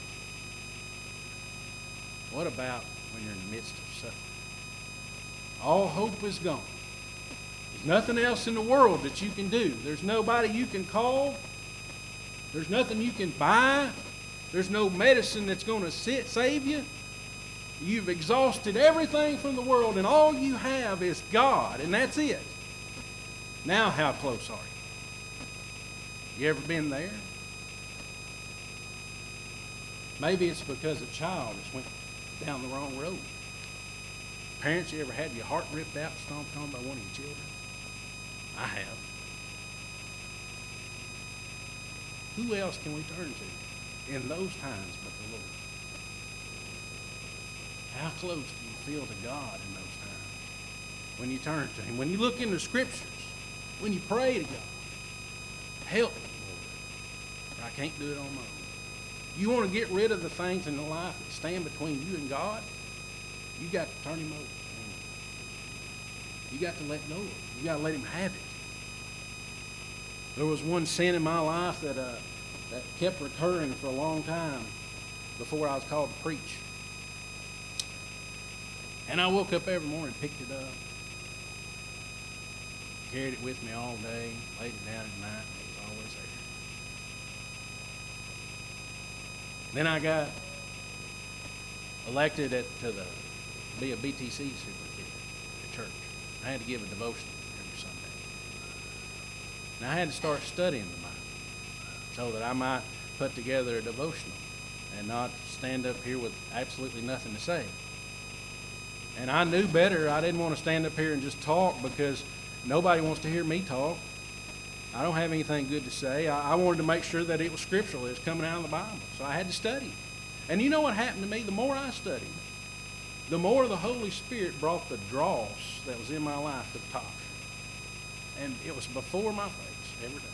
What about when you're in the midst of suffering? All hope is gone. There's nothing else in the world that you can do. There's nobody you can call. There's nothing you can buy. There's no medicine that's going to save you. You've exhausted everything from the world, and all you have is God, and that's it. Now how close are you? You ever been there? Maybe it's because a child just went down the wrong road. Parents, you ever had your heart ripped out, stomped on by one of your children? I have. Who else can we turn to in those times but the Lord? How close do you feel to God in those times? When you turn to Him, when you look in the Scriptures, when you pray to God, help me, Lord. I can't do it on my own. You want to get rid of the things in the life that stand between you and God? You got to turn Him over. You got to let go of it. You got to let Him have it. There was one sin in my life that kept recurring for a long time before I was called to preach. And I woke up every morning, picked it up, carried it with me all day, laid it down at night, and it was always there. Then I got elected to be a BTC superintendent at church. I had to give a devotion every Sunday. And I had to start studying the Bible so that I might put together a devotional and not stand up here with absolutely nothing to say. And I knew better. I didn't want to stand up here and just talk because nobody wants to hear me talk. I don't have anything good to say. I wanted to make sure that it was scriptural. It was coming out of the Bible. So I had to study. And you know what happened to me? The more I studied, the more the Holy Spirit brought the dross that was in my life to the top. And it was before my face every day.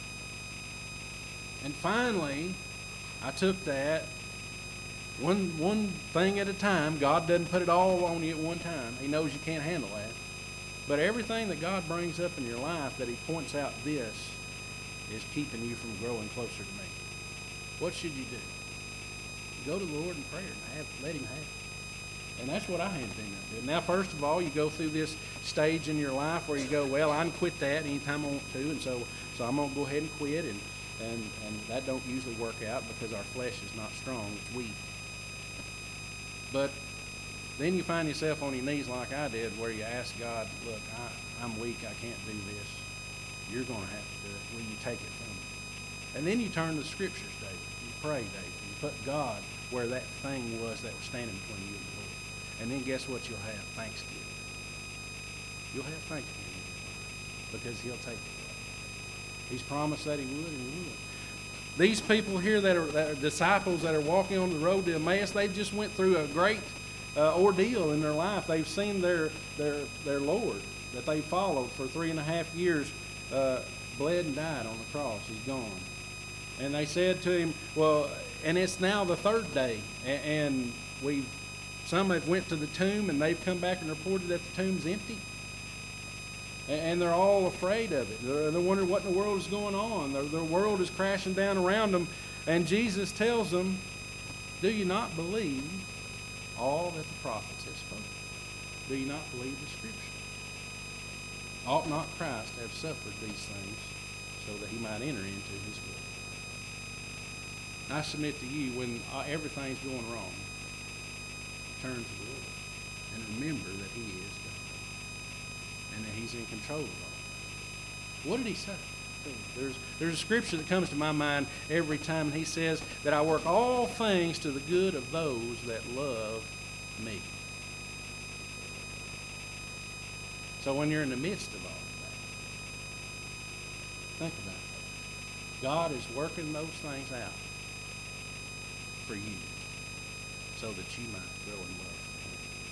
And finally, I took that one thing at a time. God doesn't put it all on you at one time. He knows you can't handle that. But everything that God brings up in your life that He points out this is keeping you from growing closer to me. What should you do? Go to the Lord in prayer and let Him have it. And that's what I had been doing. Now, first of all, you go through this stage in your life where you go, well, I can quit that anytime I want to, and so I'm going to go ahead and quit, and that don't usually work out because our flesh is not strong, it's weak. But then you find yourself on your knees like I did, where you ask God, look, I'm weak, I can't do this. You're going to have to do it. Will you take it from me? And then you turn to the Scriptures, David. You pray, David. You put God where that thing was that was standing between you and the Lord. And then guess what you'll have? Thanksgiving. You'll have thanksgiving because He'll take it. He's promised that He would, and He would. These people here that are disciples that are walking on the road to Emmaus, they just went through a great ordeal in their life. They've seen their Lord that they followed for 3.5 years bled and died on the cross. He's gone. And they said to him, well, and it's now the third day, and some have went to the tomb, and they've come back and reported that the tomb's empty. And they're all afraid of it. They're wondering what in the world is going on. Their world is crashing down around them. And Jesus tells them, do you not believe all that the prophets have spoken? Do you not believe the Scripture? Ought not Christ to have suffered these things so that He might enter into His glory? I submit to you, when everything's going wrong, turn to the Lord and remember that He is God and that He's in control of all. What did He say? There's a scripture that comes to my mind every time, and He says that I work all things to the good of those that love me. So when you're in the midst of all of that, think about it. God is working those things out for you so that you might grow in love for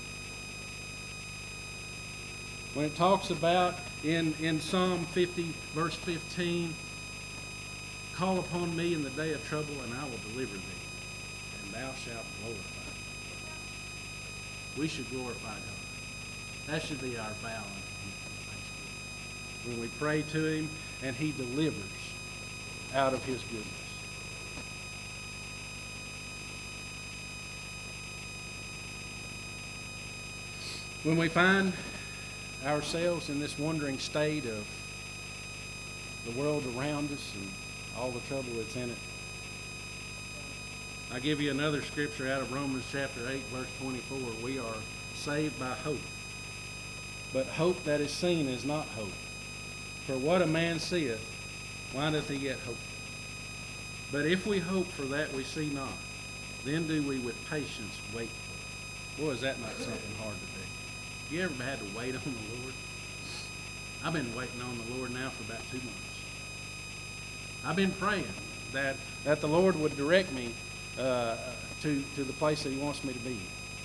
Him. When it talks about in Psalm 50, verse 15, call upon me in the day of trouble, and I will deliver thee, and thou shalt glorify me. We should glorify God. That should be our vow unto Him. When we pray to Him and He delivers out of His goodness. When we find ourselves in this wandering state of the world around us and all the trouble that's in it, I give you another scripture out of Romans chapter 8, verse 24. We are saved by hope. But hope that is seen is not hope. For what a man seeth, why doth he yet hope? But if we hope for that we see not, then do we with patience wait for it. Boy, is that not something hard to do. You ever had to wait on the Lord? I've been waiting on the Lord now for about 2 months. I've been praying that the Lord would direct me to the place that He wants me to be.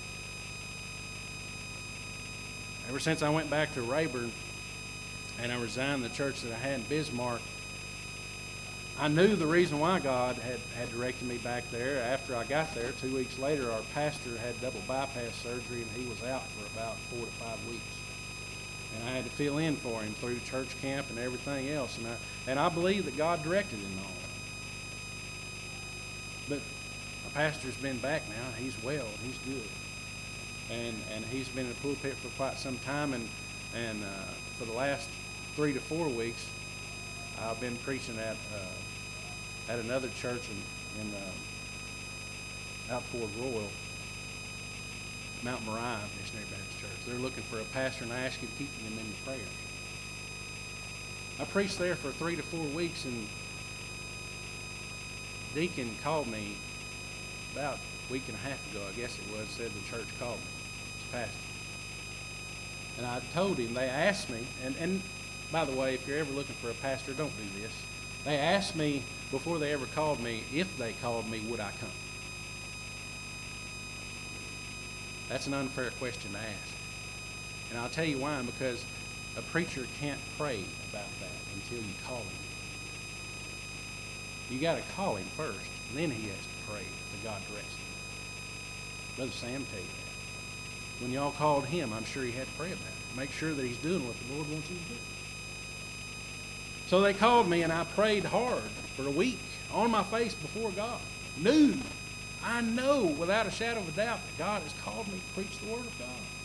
Ever since I went back to Rayburn and I resigned the church that I had in Bismarck, I knew the reason why God had directed me back there. After I got there, 2 weeks later, our pastor had double bypass surgery, and he was out for about 4 to 5 weeks. And I had to fill in for him through church camp and everything else. And I believe that God directed in all of it. But my pastor's been back now. He's well. He's good. And he's been in the pulpit for quite some time. And for the last 3 to 4 weeks, I've been preaching at another church in out toward Royal, Mount Moriah Missionary Baptist Church. They're looking for a pastor, and I ask you to keep them in your prayers. I preached there for 3 to 4 weeks, and Deacon called me about a week and a half ago, I guess it was, said the church called me, his pastor. And I told him, they asked me, and by the way, if you're ever looking for a pastor, don't do this. They asked me before they ever called me, if they called me, would I come? That's an unfair question to ask. And I'll tell you why, because a preacher can't pray about that until you call him. You got to call him first, and then he has to pray that God directs him. Brother Sam tell you that. When y'all called him, I'm sure he had to pray about it. Make sure that he's doing what the Lord wants him to do. So they called me, and I prayed hard for a week on my face before God. I know without a shadow of a doubt that God has called me to preach the Word of God.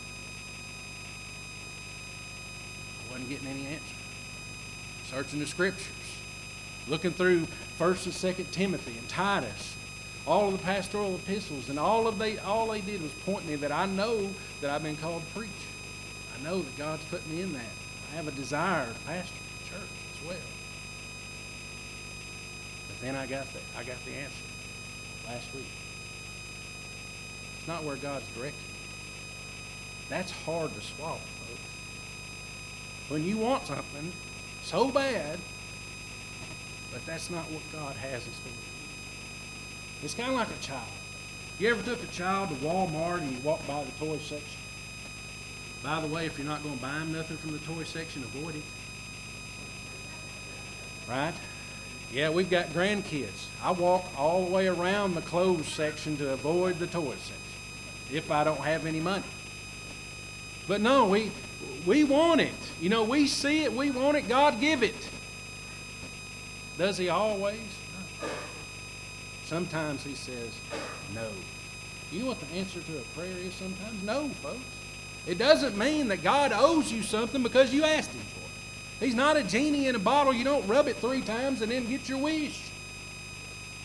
I wasn't getting any answer. Searching the Scriptures, looking through 1st and 2nd Timothy and Titus, all of the pastoral epistles, and all they did was point me that I know that I've been called to preach. I know that God's put me in that. I have a desire to pastor the church as well. But then I got the answer last week. It's not where God's directing me. That's hard to swallow, folks. When you want something so bad, but that's not what God has in store. It's kind of like a child. You ever took a child to Walmart and you walk by the toy section? By the way, if you're not going to buy them nothing from the toy section, avoid it. Right? Yeah, we've got grandkids. I walk all the way around the clothes section to avoid the toy section if I don't have any money. But no, we want it. You know, we see it, we want it, God give it. Does He always? No. Sometimes He says no. You know what the answer to a prayer is sometimes? No, folks. It doesn't mean that God owes you something because you asked Him for it. He's not a genie in a bottle. You don't rub it 3 times and then get your wish.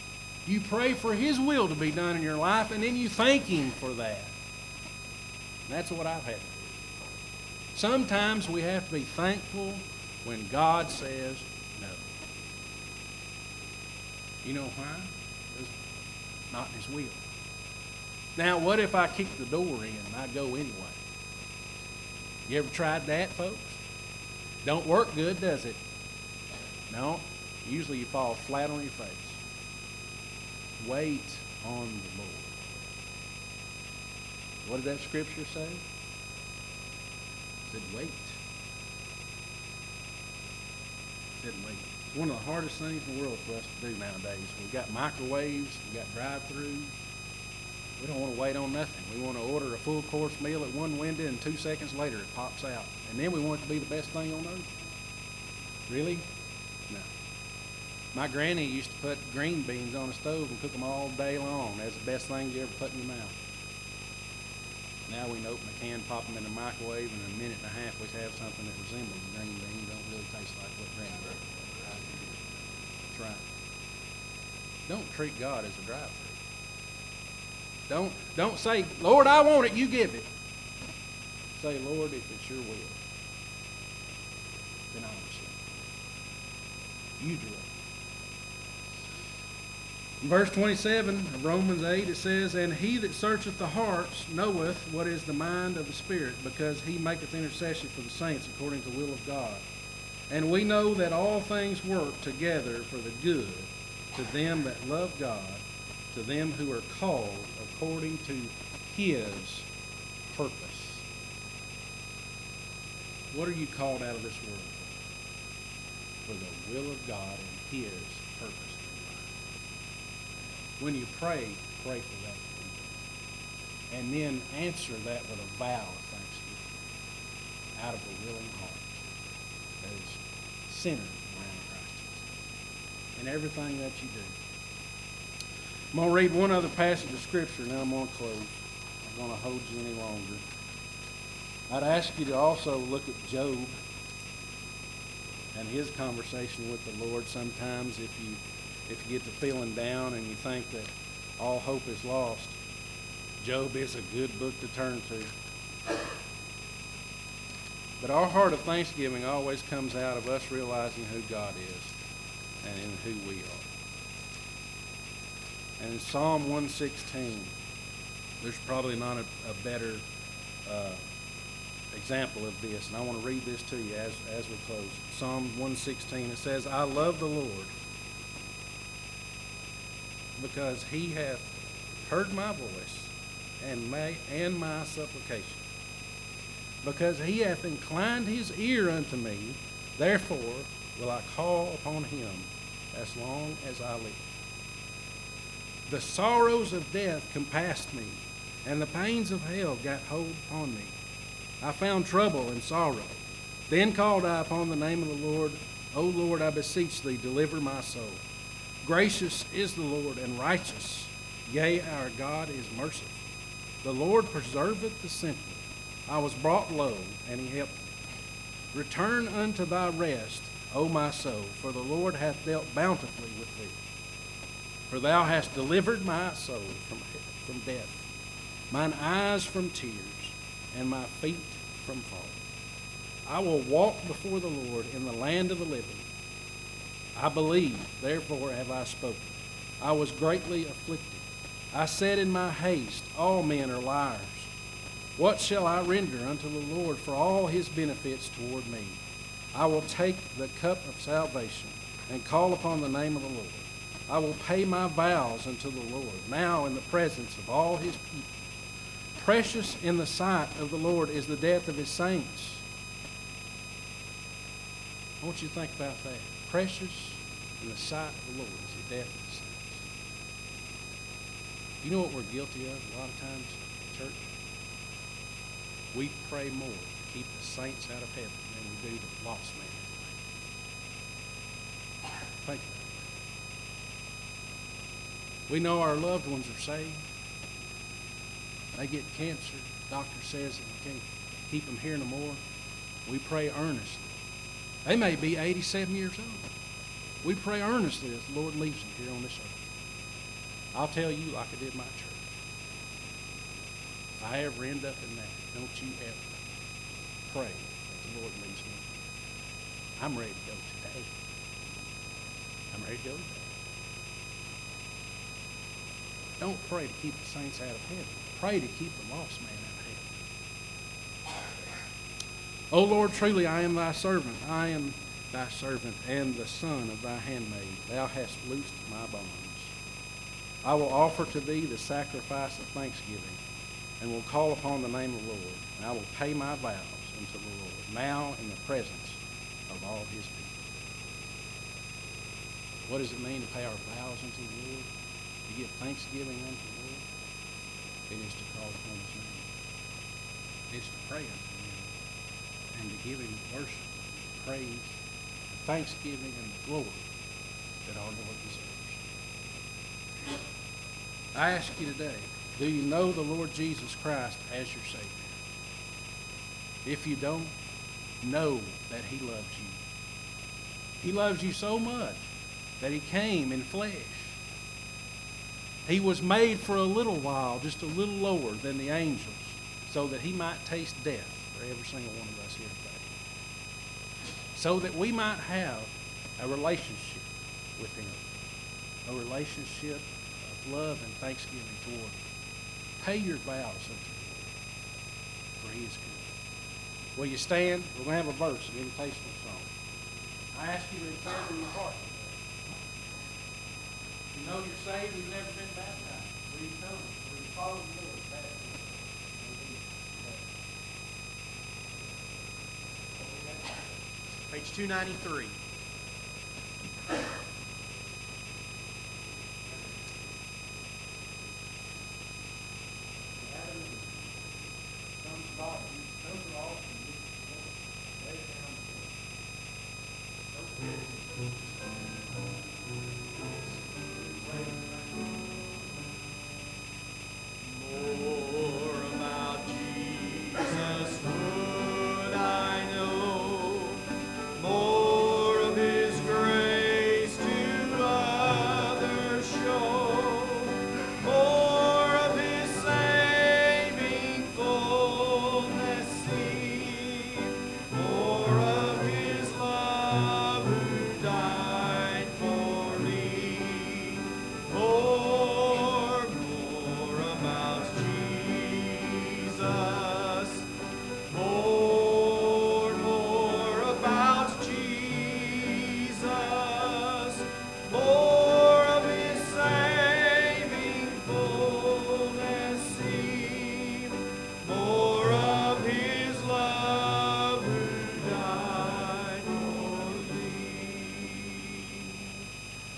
You pray for His will to be done in your life, and then you thank Him for that. That's what I've had to do. Sometimes we have to be thankful when God says no. You know why? It's not in His will. Now, what if I kick the door in and I go anyway? You ever tried that, folks? Don't work good, does it? No. Usually you fall flat on your face. Wait on the Lord. What did that scripture say? It said wait. It said wait. It's one of the hardest things in the world for us to do nowadays. We've got microwaves, we've got drive-thrus. We don't want to wait on nothing. We want to order a full course meal at one window and 2 seconds later it pops out. And then we want it to be the best thing on earth. Really? No. My granny used to put green beans on the stove and cook them all day long. That's the best thing you ever put in your mouth. Now we can open a can, pop them in the microwave, and in a minute and a half we have something that resembles green beans. Don't really taste like what granny did. That's right. Don't treat God as a drive-thru. Don't say, Lord, I want it, you give it. Say, Lord, if it's your will, then I'll receive. You direct. In verse 27 of Romans 8, it says, And he that searcheth the hearts knoweth what is the mind of the Spirit, because he maketh intercession for the saints according to the will of God. And we know that all things work together for the good to them that love God, to them who are called according to His purpose. What are you called out of this world for? For the will of God and His purpose. When you pray for that. And then answer that with a vow of thanksgiving out of a willing heart that is centered around Christ Jesus in everything that you do. I'm going to read one other passage of Scripture, and then I'm going to close. I'm going to hold you any longer. I'd ask you to also look at Job and his conversation with the Lord. Sometimes if you get to feeling down and you think that all hope is lost, Job is a good book to turn to. But our heart of thanksgiving always comes out of us realizing who God is and in who we are. And in Psalm 116, there's probably not a better example of this. And I want to read this to you as we close. Psalm 116, it says, I love the Lord because He hath heard my voice and my supplication. Because He hath inclined His ear unto me, therefore will I call upon Him as long as I live. The sorrows of death compassed me, and the pains of hell got hold upon me. I found trouble and sorrow. Then called I upon the name of the Lord. O Lord, I beseech thee, deliver my soul. Gracious is the Lord, and righteous. Yea, our God is merciful. The Lord preserveth the simple. I was brought low, and He helped me. Return unto thy rest, O my soul, for the Lord hath dealt bountifully with thee. For thou hast delivered my soul from death, mine eyes from tears, and my feet from falling. I will walk before the Lord in the land of the living. I believe, therefore have I spoken. I was greatly afflicted. I said in my haste, all men are liars. What shall I render unto the Lord for all His benefits toward me? I will take the cup of salvation and call upon the name of the Lord. I will pay my vows unto the Lord, now in the presence of all His people. Precious in the sight of the Lord is the death of His saints. I want you to think about that. Precious in the sight of the Lord is the death of His saints. You know what we're guilty of a lot of times, church? We pray more to keep the saints out of heaven than we do the lost man. Think about it. We know our loved ones are saved. They get cancer. Doctor says that we can't keep them here no more. We pray earnestly. They may be 87 years old. We pray earnestly as the Lord leaves them here on this earth. I'll tell you like I did my church. if I ever end up in that, don't you ever pray that the Lord leads me. I'm ready to go today. I'm ready to go today. Don't pray to keep the saints out of heaven. Pray to keep the lost man out of heaven. O Lord, truly I am thy servant. I am thy servant and the son of thy handmaid. Thou hast loosed my bonds. I will offer to thee the sacrifice of thanksgiving, and will call upon the name of the Lord. And I will pay my vows unto the Lord, now in the presence of all his people. What does it mean to pay our vows unto the Lord? To give thanksgiving unto the Lord? It is to call upon his name. It's to pray unto him and to give him worship, praise, thanksgiving, and the glory that our Lord deserves. I ask you today, do you know the Lord Jesus Christ as your Savior? If you don't, know that he loves you. He loves you so much that he came in flesh. He was made for a little while, just a little lower than the angels, so that he might taste death for every single one of us here today. So that we might have a relationship with him, a relationship of love and thanksgiving toward him. Pay your vows unto him, for he is good. Will you stand? We're going to have a verse, an invitational song. I ask you to declare in your heart. You know you're saved, you've never been baptized. Will you come? Will you follow the Lord? Page 293.